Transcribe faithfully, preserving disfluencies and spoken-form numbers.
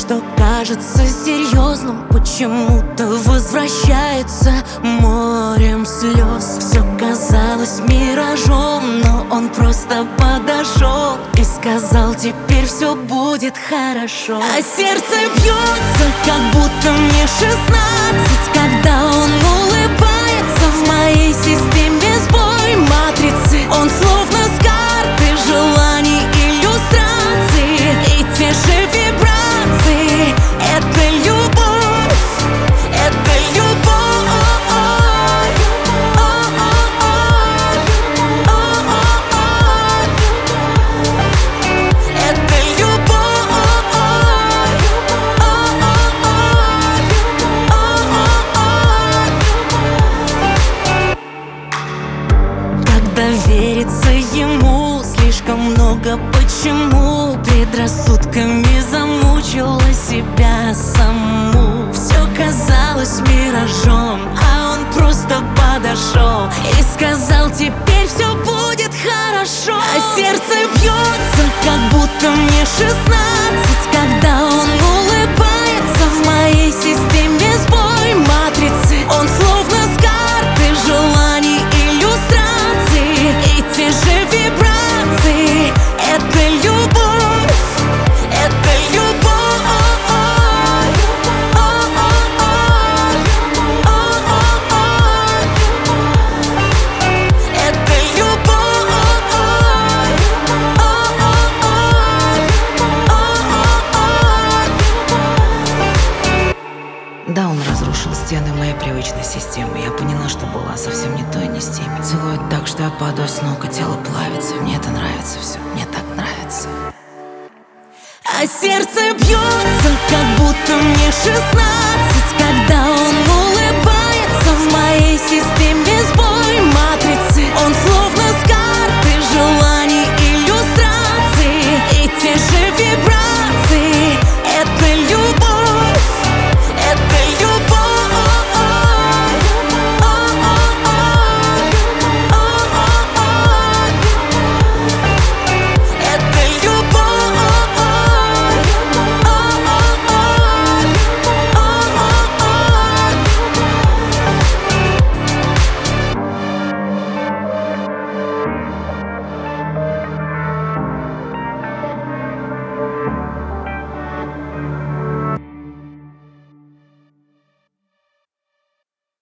что кажется серьезным, почему-то возвращается морем слез. Все казалось миражом, но он просто подошел и сказал: теперь все будет хорошо. А сердце бьется, как будто мне шестнадцать, когда он улыбается. В моей системе сбой матрицы, он словно с карты желаний иллюстрации. И те же вибрации, это любовь, это любовь, это любовь. Когда верится ему слишком много почему, предрассудками замучила себя саму. Все казалось миражом, а он просто подошел и сказал: теперь все будет хорошо. А сердце бьется, как будто мне шестнадцать, когда он улыбается. В моей системе сбой матрицы, он словно с карты желаний иллюстрации. И те же вибрации, это любовь, это любовь, это любовь. Да, он разрушил стены моей привычной системы. Я поняла, что была совсем не той, не с теми. Целует так, что я падаю с ног, и тело плавится. Мне это нравится все, мне так нравится. А сердце бьется, как будто мне шестнадцать,